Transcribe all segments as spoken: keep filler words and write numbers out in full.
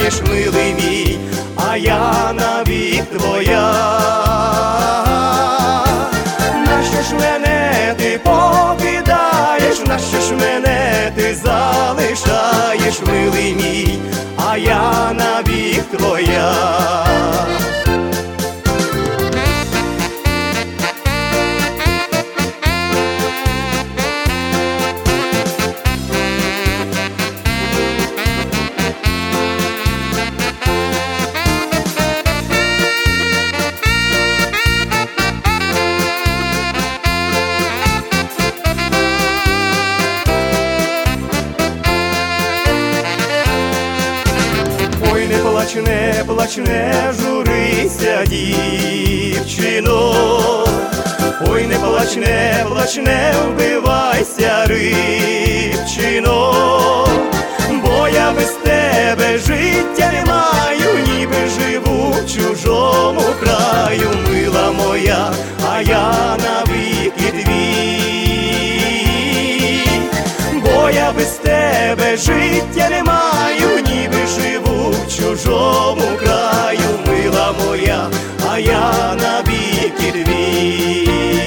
покидаєш, милий мій, а я навік твоя. Нащо ж мене ти покидаєш, нащо ж мене ти залишаєш, милий мій, а я навік твоя. Не плач, не плач, не журися, дівчино. Ой, не плач, не плач, не вбивайся, рибчино. Бо я без тебе життя не маю, ніби живу в чужому краю, мила моя, а я навіки твій. Бо я без тебе життя не маю, ніби живу в чужому краю, мила моя, а я навіки твій.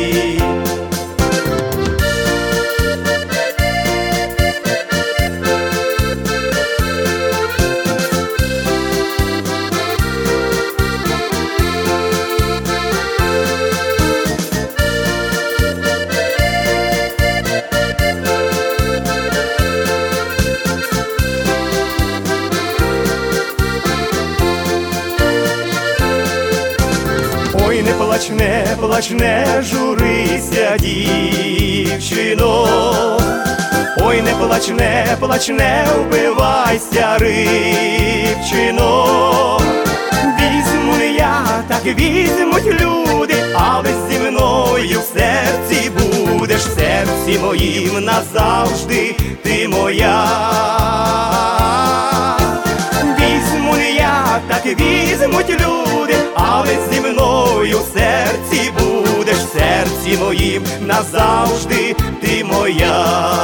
Ой, не плач, не плач, не журися, дівчино. Ой, не плач, не плач, не вбивайся, рибчино. Візьму не я, так візьмуть люди, але зі мною в серці будеш, в серці моїм назавжди ти моя. Візьму не я, так візьмуть люди, але зі мною в серці будеш, в серці моїм назавжди ти моя.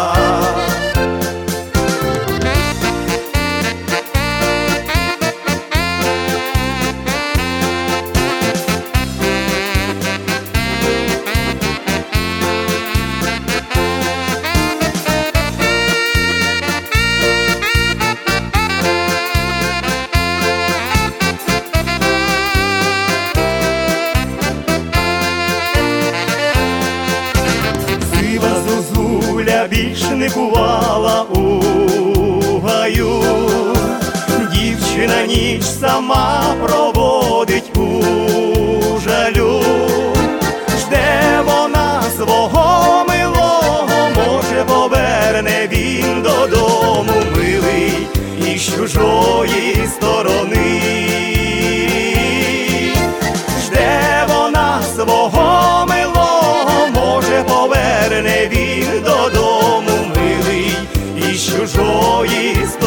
Зозуля більш не бувала у гаю, дівчина ніч сама проводить у жалю. Жде вона свого милого, може поверне він додому, милий, із чужої сторони. Жде вона свого милого, може поверне він додому, милий, із чужої сторони.